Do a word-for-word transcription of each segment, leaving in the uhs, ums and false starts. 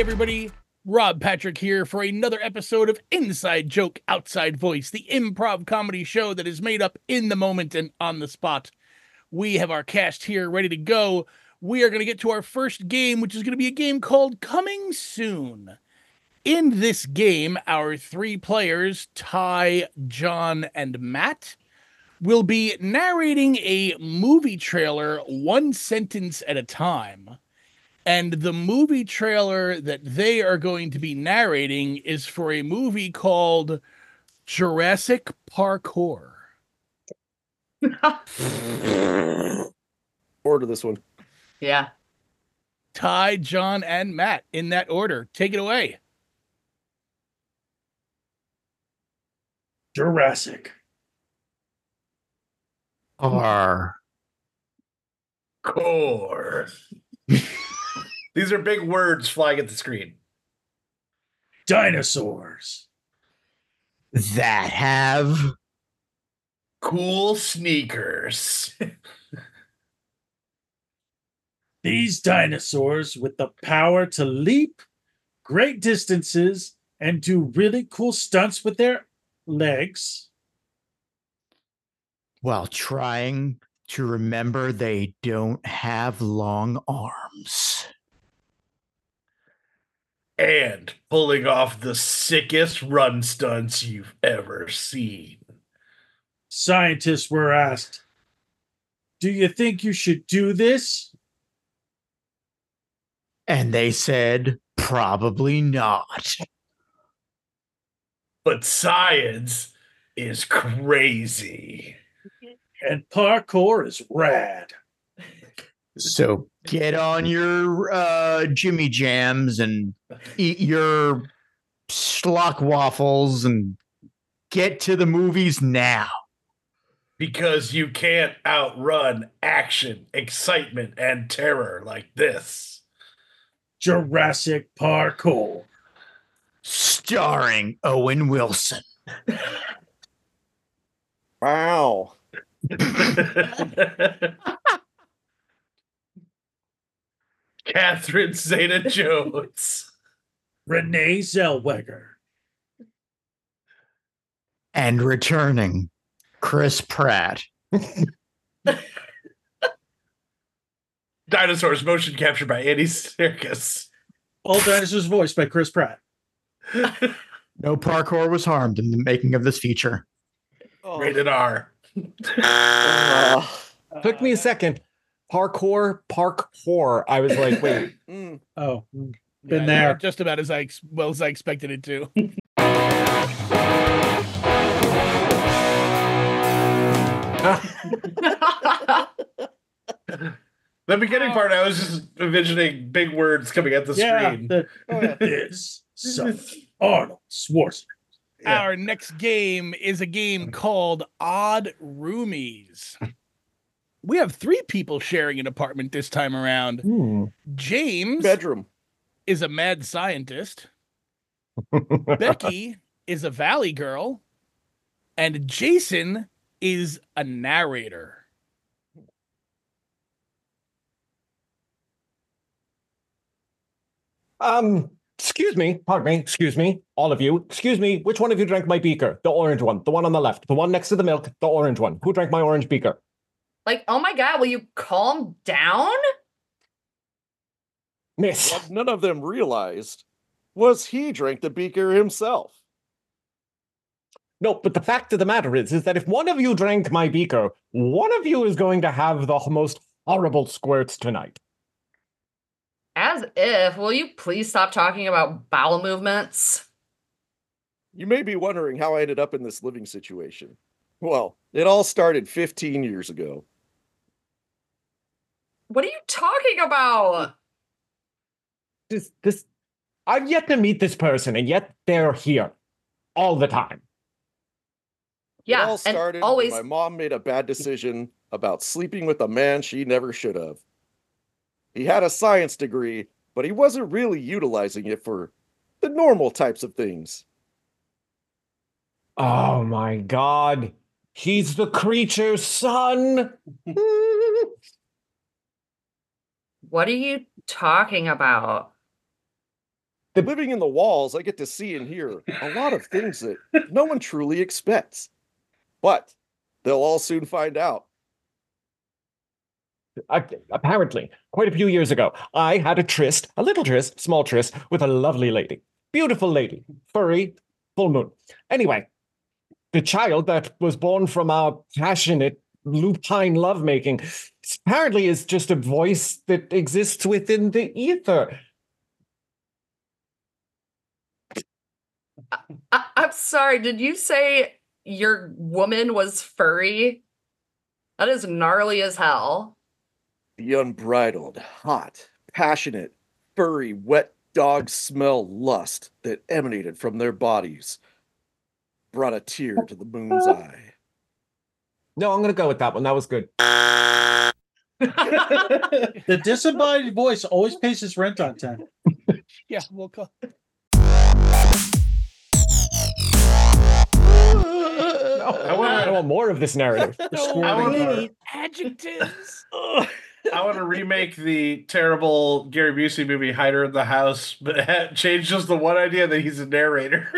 everybody. Rob Patrick here for another episode of Inside Joke, Outside Voice, the improv comedy show that is made up in the moment and on the spot. We have our cast here ready to go. We are going to get to our first game, which is going to be a game called Coming Soon. In this game, our three players, Ty, John, and Matt, will be narrating a movie trailer one sentence at a time. And the movie trailer that they are going to be narrating is for a movie called Jurassic Parkour. Order this one. Yeah. Ty, John, and Matt in that order. Take it away. Jurassic. R. Core. These are big words flying at the screen. Dinosaurs. That have Cool sneakers. These dinosaurs with the power to leap great distances and do really cool stunts with their legs. while trying to remember they don't have long arms. And pulling off the sickest run stunts you've ever seen. Scientists were asked, "Do you think you should do this?" And they said, probably not. But science is crazy. And parkour is rad. So get on your uh, Jimmy Jams and eat your schlock waffles and get to the movies now. Because you can't outrun action, excitement, and terror like this. Jurassic Parkour. Starring Owen Wilson. Wow. Catherine Zeta-Jones. Renee Zellweger. And returning, Chris Pratt. Dinosaurs motion captured by Andy Serkis. All dinosaurs voiced by Chris Pratt. No parkour was harmed in the making of this feature. Oh. Rated R. Uh, Took me a second. Parkour, parkour. I was like, wait. mm. Oh, been Yeah, there. Just about as I ex- well as I expected it to. The beginning part, I was just envisioning big words coming at the Yeah, screen. the, Oh, yeah. this son, Arnold Schwarzenegger. Yeah. Our next game is a game called Odd Roomies. We have three people sharing an apartment this time around. Hmm. James Bedroom. is a mad scientist. Becky is a valley girl. And Jason is a narrator. Um, excuse me, pardon me, excuse me, all of you. Excuse me, which one of you drank my beaker? The orange one, the one on the left, the one next to the milk, the orange one. Who drank my orange beaker? Like, oh my God, will you calm down? Miss. What none of them realized was he drank the beaker himself. No, but the fact of the matter is, is that if one of you drank my beaker, one of you is going to have the most horrible squirts tonight. As if. Will you please stop talking about bowel movements? You may be wondering how I ended up in this living situation. Well, it all started fifteen years ago. What are you talking about? This, this, I've yet to meet this person, and yet they're here all the time. Yeah, It all and started always. when my mom made a bad decision about sleeping with a man she never should have. He had a science degree, but he wasn't really utilizing it for the normal types of things. Oh my God. He's the creature's son. What are you talking about? The- Living in the walls, I get to see and hear a lot of things that no one truly expects. But they'll all soon find out. I, apparently, quite a few years ago, I had a tryst, a little tryst, small tryst, with a lovely lady. Beautiful lady. Furry, full moon. Anyway, the child that was born from our passionate lupine lovemaking apparently is just a voice that exists within the ether. I, I'm sorry, did you say your woman was furry? That is gnarly as hell. The unbridled, hot, passionate, furry, wet dog smell lust that emanated from their bodies brought a tear to the moon's eye. No, I'm going to go with that one. That was good. The disembodied voice always pays his rent on time. Yeah, we'll call. No, I, want, I want more of this narrative. So I wanna- many adjectives. I want to remake the terrible Gary Busey movie Hider in the House, but ha- change just the one idea that he's a narrator.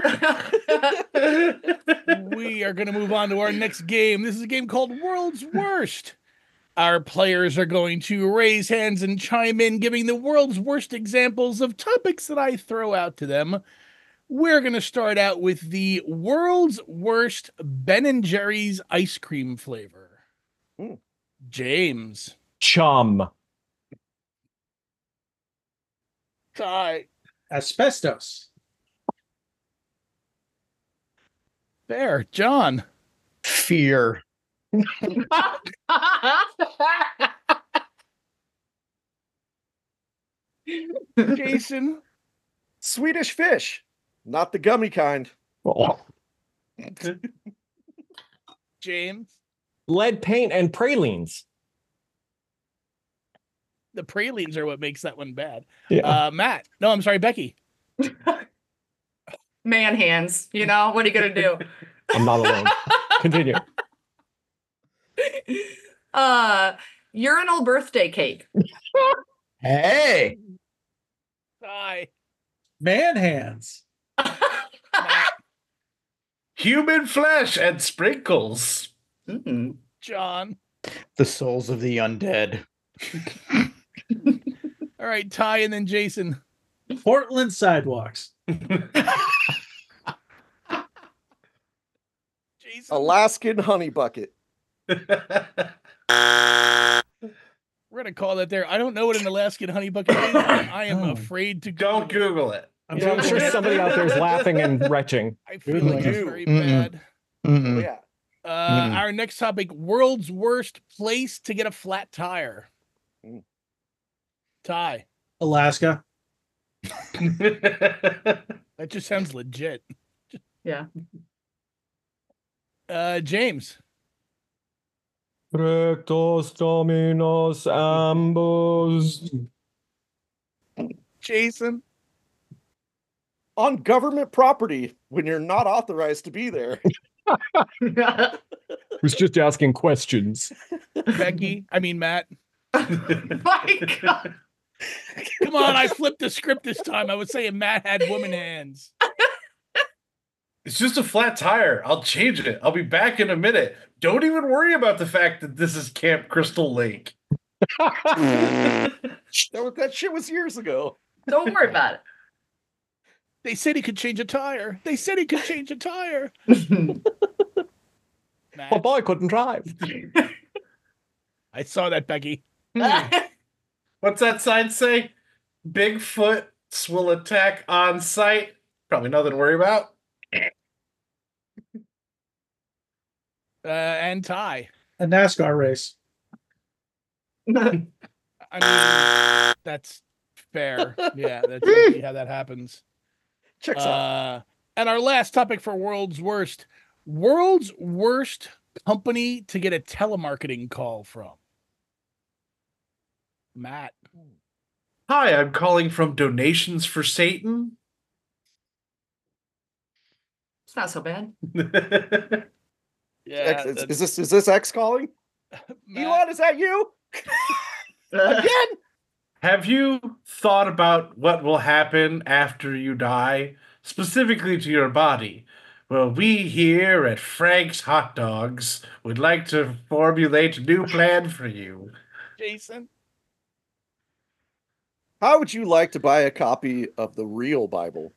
We are going to move on to our next game. This is a game called World's Worst. Our players are going to raise hands and chime in, giving the world's worst examples of topics that I throw out to them. We're going to start out with the world's worst Ben and Jerry's ice cream flavor. Mm. James. Chum. Ty. Asbestos. There. John. Fear. Jason. Swedish fish, not the gummy kind. Oh. James. Lead paint and pralines. The pralines are what makes that one bad. Yeah. Uh, Matt. No, I'm sorry, Becky. Man hands, you know, what are you gonna do? I'm not alone. Continue. Uh urinal birthday cake. Hey. Ty. Man hands. Matt. Human flesh and sprinkles. Mm. John. The souls of the undead. All right, Ty, and then Jason. Portland sidewalks. Jason. Alaskan honey bucket. We're gonna call that there. I don't know what an Alaskan honey bucket is. I am Oh. afraid to Don't Google it. Google it. I'm Yeah, I'm sure somebody out there is laughing and retching. I feel Good like one. it's very Mm-mm. bad. Oh, Mm-mm. yeah. Uh, Mm. Our next topic: world's worst place to get a flat tire. Mm. Ty. Alaska. That just sounds legit. Yeah. Uh, James. Rectos Dominos ambos. Jason. On government property when you're not authorized to be there. Who's just asking questions. Becky. I mean Matt. My God. Come on, I flipped the script this time. I was saying Matt had woman hands. It's just a flat tire. I'll change it. I'll be back in a minute. Don't even worry about the fact that this is Camp Crystal Lake. That, was, that shit was years ago. Don't worry about They said he could change a tire. They said he could change a tire. it. Matt. My boy couldn't drive. I saw that, Becky. What's that sign say? Bigfoots will attack on site. Probably nothing to worry about. Uh, and Ty. A NASCAR race. I mean, that's fair. Yeah, that's usually how that happens. Checks out. Uh, and our last topic for world's worst: world's worst company to get a telemarketing call from. Matt. Hi, I'm calling from Donations for Satan. It's not so bad. Yeah, X, is, that's- is this is this X calling? Matt, Elon, is that you? Again? Have you thought about what will happen after you die, specifically to your body? Well, we here at Frank's Hot Dogs would like to formulate a new plan for you. Jason. How would you like to buy a copy of the real Bible?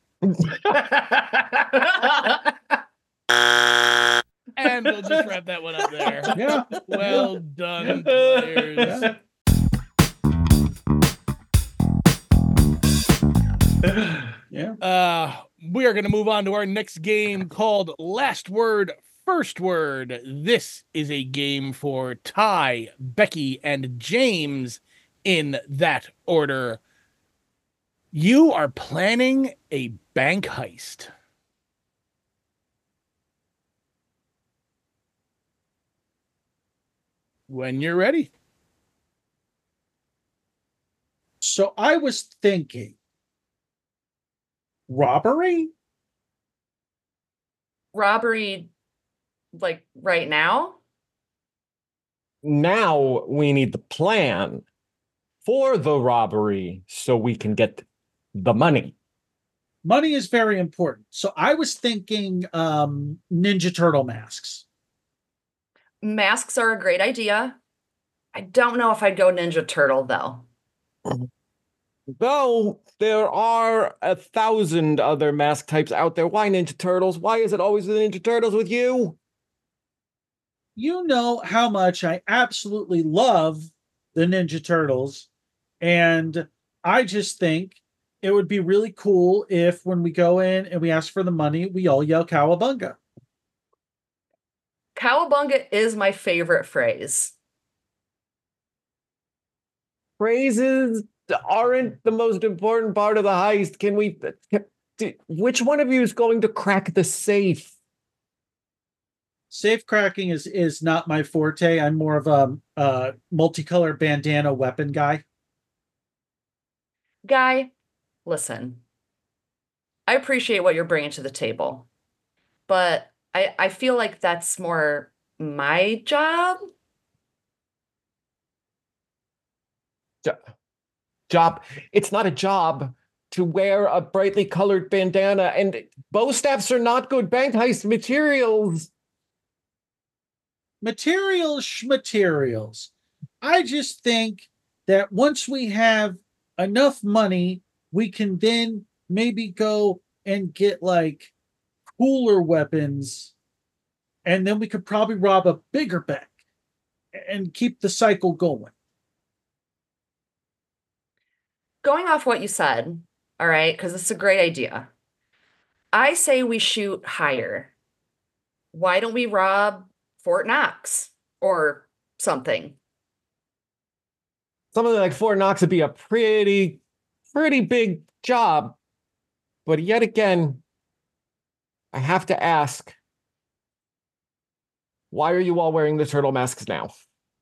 And we'll just wrap that one up there. Yeah. Well done, players. Yeah. Uh, we are going to move on to our next game called Last Word, First Word. This is a game for Ty, Becky, and James in that order. You are planning a bank heist. When you're ready. So I was thinking robbery? Robbery, like right now? Now we need the plan for the robbery so we can get the money. Money is very important. So I was thinking um, Ninja Turtle masks. Masks are a great idea. I don't know if I'd go Ninja Turtle, though. Though there are a thousand other mask types out there. Why Ninja Turtles? Why is it always the Ninja Turtles with you? You know how much I absolutely love the Ninja Turtles. And I just think it would be really cool if when we go in and we ask for the money, we all yell cowabunga. Cowabunga is my favorite phrase. Phrases aren't the most important part of the heist. Can we... Can, which one of you is going to crack the safe? Safe cracking is is not my forte. I'm more of a, a multicolor bandana weapon guy. Guy, listen. I appreciate what you're bringing to the table, but I, I feel like that's more my job. Jo- job. It's not a job to wear a brightly colored bandana, and bow staffs are not good bank heist materials. Materials, schmaterials. I just think that once we have enough money, we can then maybe go and get like cooler weapons, and then we could probably rob a bigger bank and keep the cycle going. Going off what you said, all right, because it's a great idea. I say we shoot higher. Why don't we rob Fort Knox or something? Something like Fort Knox would be a pretty, pretty big job. But yet again, I have to ask, why are you all wearing the turtle masks now?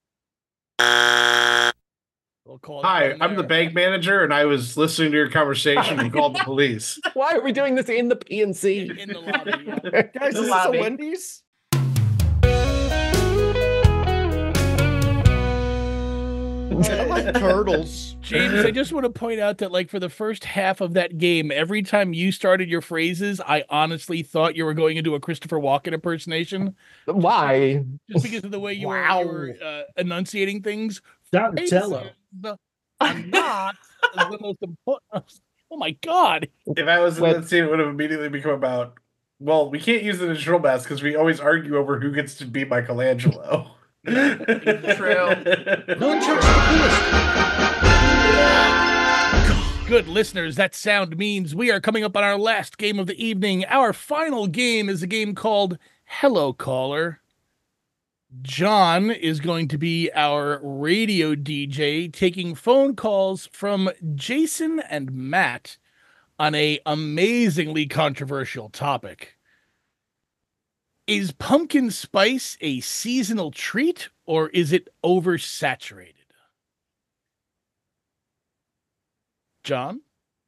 We'll call Hi, that one I'm the there. bank manager, and I was listening to your conversation and called the police. Why are we doing this in the P N C? In the lobby. Yeah. Guys, The is this a lobby. Wendy's? I like turtles. James, I just want to point out that, like, for the first half of that game, every time you started your phrases, I honestly thought you were going into a Christopher Walken impersonation, Why? just because of the way you were, Wow. you were uh, enunciating things. Donatello. Phrases are not the most important. Oh my God! If I was in Wait. that scene, it would have immediately become about, well, we can't use the digital mask because we always argue over who gets to be Michelangelo. True. No one checks the list. Good listeners, that sound means we are coming up on our last game of the evening. Our final game is a game called Hello Caller. John is going to be our radio D J, taking phone calls from Jason and Matt on a amazingly controversial topic. Is pumpkin spice a seasonal treat, or is it oversaturated? John?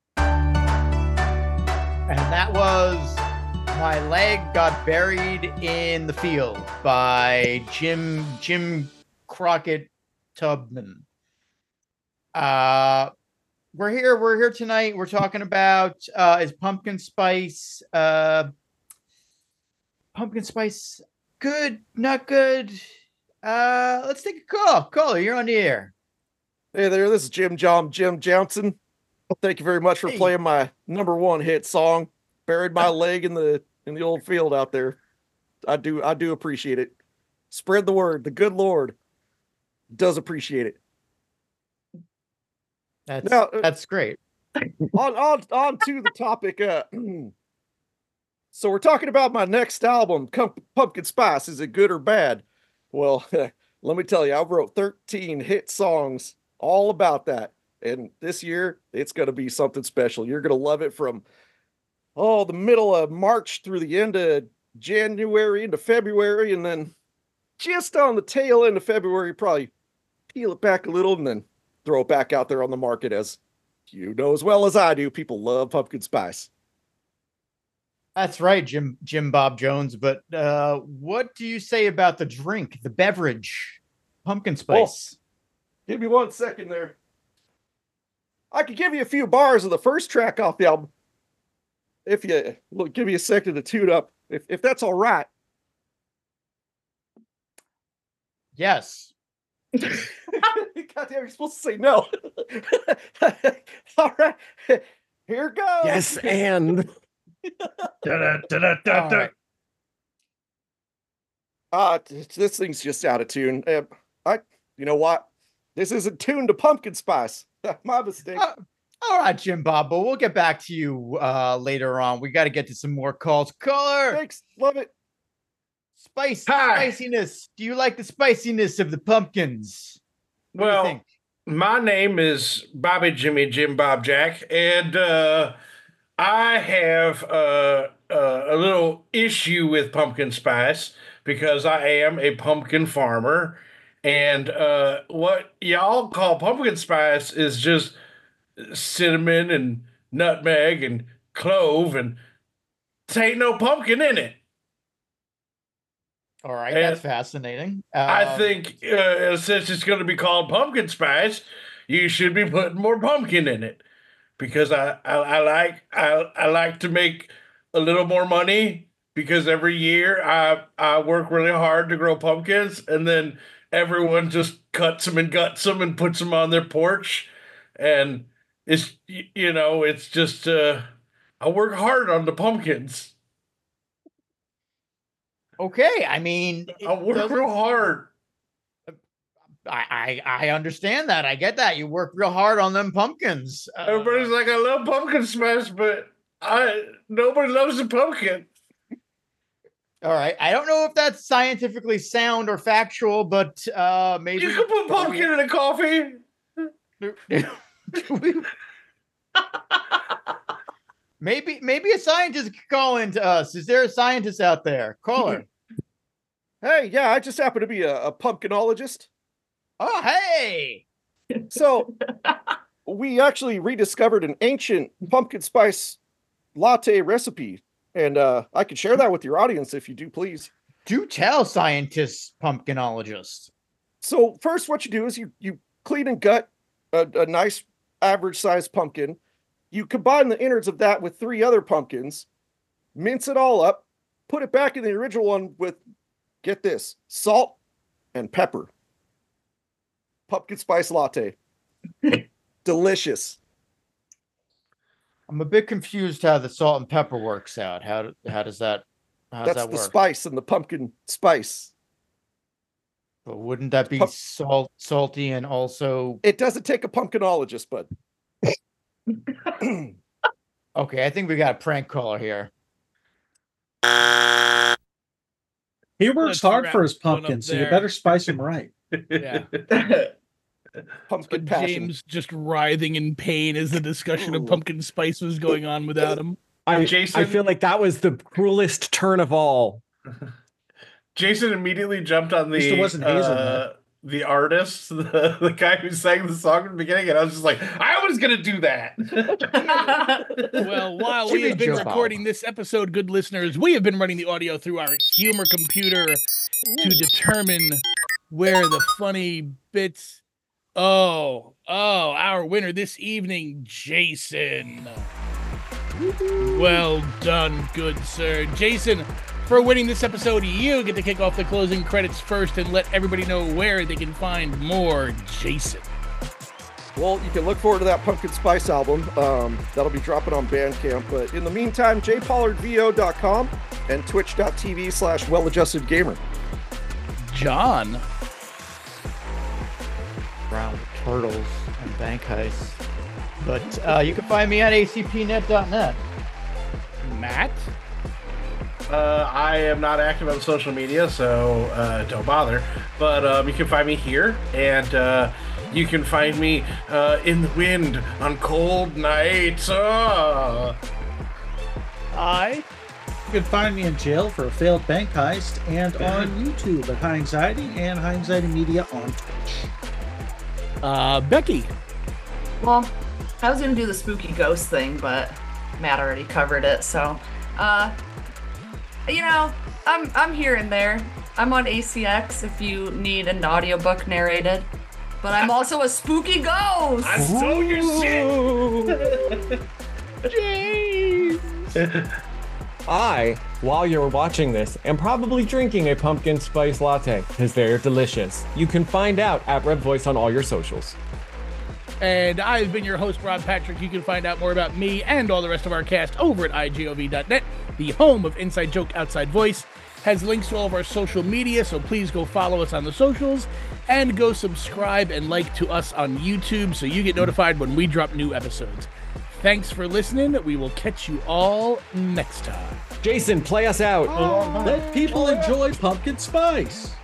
And that was My Leg Got Buried in the Field by Jim Jim Crockett Tubman. Uh we're here. We're here tonight. We're talking about uh, is pumpkin spice, uh, pumpkin spice good, not good? Uh, let's take a call. Caller, you're on the air. Hey there, this is Jim John Jim Johnson. Thank you very much for Hey. playing my number one hit song. Buried my leg in the in the old field out there. I do I do appreciate it. Spread the word. The good Lord does appreciate it. That's Now, uh, that's great. on on on to the topic. Uh, so we're talking about my next album, Com- Pumpkin Spice. Is it good or bad? Well, let me tell you, I wrote thirteen hit songs all about that. And this year, it's going to be something special. You're going to love it from, oh, the middle of March through the end of January into February. And then just on the tail end of February, probably peel it back a little and then throw it back out there on the market. As you know as well as I do, people love pumpkin spice. That's right, Jim Jim Bob Jones. But uh, what do you say about the drink, the beverage, pumpkin spice? Give me one second there. I could give you a few bars of the first track off the album. If you look, give me a second to tune up, if, if that's all right. Yes. Goddamn, you're supposed to say no. All right, here goes. Yes, and All right. Uh, t- this thing's just out of tune. Uh, I, you know what? This isn't tuned to pumpkin spice. My mistake. Uh, all right, Jim Bob, but we'll get back to you uh, later on. We got to get to some more calls. Caller, Thanks, love it. spice, Hi. spiciness. Do you like the spiciness of the pumpkins? What do you Well, think? my name is Bobby Jimmy Jim Bob Jack, and uh, I have uh, uh, a little issue with pumpkin spice because I am a pumpkin farmer. And uh, what y'all call pumpkin spice is just cinnamon and nutmeg and clove, and there ain't no pumpkin in it. All right, and that's fascinating. I Um, think uh, since it's going to be called pumpkin spice, you should be putting more pumpkin in it because I, I, I like I, I like to make a little more money because every year I I work really hard to grow pumpkins, and then everyone just cuts them and guts them and puts them on their porch, and it's y- you know it's just uh, I work hard on the pumpkins. okay, I mean, it I work doesn't- real hard. I, I I understand that. I get that. You work real hard on them pumpkins. Uh, Everybody's like, I love pumpkin spice, but I nobody loves the pumpkin. all right. I don't know if that's scientifically sound or factual, but uh, maybe You can put pumpkin in a coffee. maybe maybe a scientist could call into us. Is there a scientist out there? Caller. Hey, yeah, I just happen to be a, a pumpkinologist. Oh, hey. So we actually rediscovered an ancient pumpkin spice latte recipe, and uh, I can share that with your audience if you do, please. Do tell, scientist pumpkinologist. So first, what you do is you you clean and gut a, a nice average sized pumpkin. You combine the innards of that with three other pumpkins, mince it all up, put it back in the original one with, get this, salt and pepper. Pumpkin spice latte. Delicious. I'm a bit confused how the salt and pepper works out. How do- how does that how does That's that the work? spice and the pumpkin spice. But wouldn't that be Pump- salt salty and also It doesn't take a pumpkinologist, but okay? I think we got a prank caller here. He works Let's hard wrap for his this one up pumpkins, so you there. better spice him right. Yeah. pumpkin But passion. James just writhing in pain as the discussion of Ooh. pumpkin spice was going on without him. I, Jason? I feel like that was the cruelest turn of all. Jason immediately jumped on least the it wasn't hazelnut. uh, the artist, the, the guy who sang the song in the beginning, and I was just like, I was gonna do that. Well, while we Jimmy have been Joe Bob. recording this episode, good listeners, we have been running the audio through our humor computer to determine where the funny bits. Oh, Oh, our winner this evening, Jason. Well done, good sir. Jason, for winning this episode, you get to kick off the closing credits first and let everybody know where they can find more Jason. Well, you can look forward to that Pumpkin Spice album. Um, that'll be dropping on Bandcamp. But in the meantime, j pollard v o dot com and twitch.tv slash well-adjusted-gamer. John. Brown Turtles and Bank Heist. But uh, you can find me at a c p net dot net. Matt. Uh, I am not active on social media, so uh, don't bother. But um, you can find me here, and uh, you can find me uh, in the wind on cold nights. Uh. I. You can find me in jail for a failed bank heist and on YouTube at High Anxiety and High Anxiety Media on Twitch. Uh, Becky. Well, I was gonna do the spooky ghost thing, but Matt already covered it. So, uh, you know, I'm I'm here and there. I'm on A C X if you need an audiobook narrated. But I'm also a spooky ghost. I stole your shit. James. I, while you're watching this, am probably drinking a pumpkin spice latte because they're delicious. You can find out at Red Voice on all your socials. And I've been your host, Rob Patrick. You can find out more about me and all the rest of our cast over at i g o v dot net, the home of Inside Joke Outside Voice. Has links to all of our social media, so please go follow us on the socials and go subscribe and like to us on YouTube so you get notified when we drop new episodes. Thanks for listening. We will catch you all next time. Jason, play us out. Let people enjoy pumpkin spice.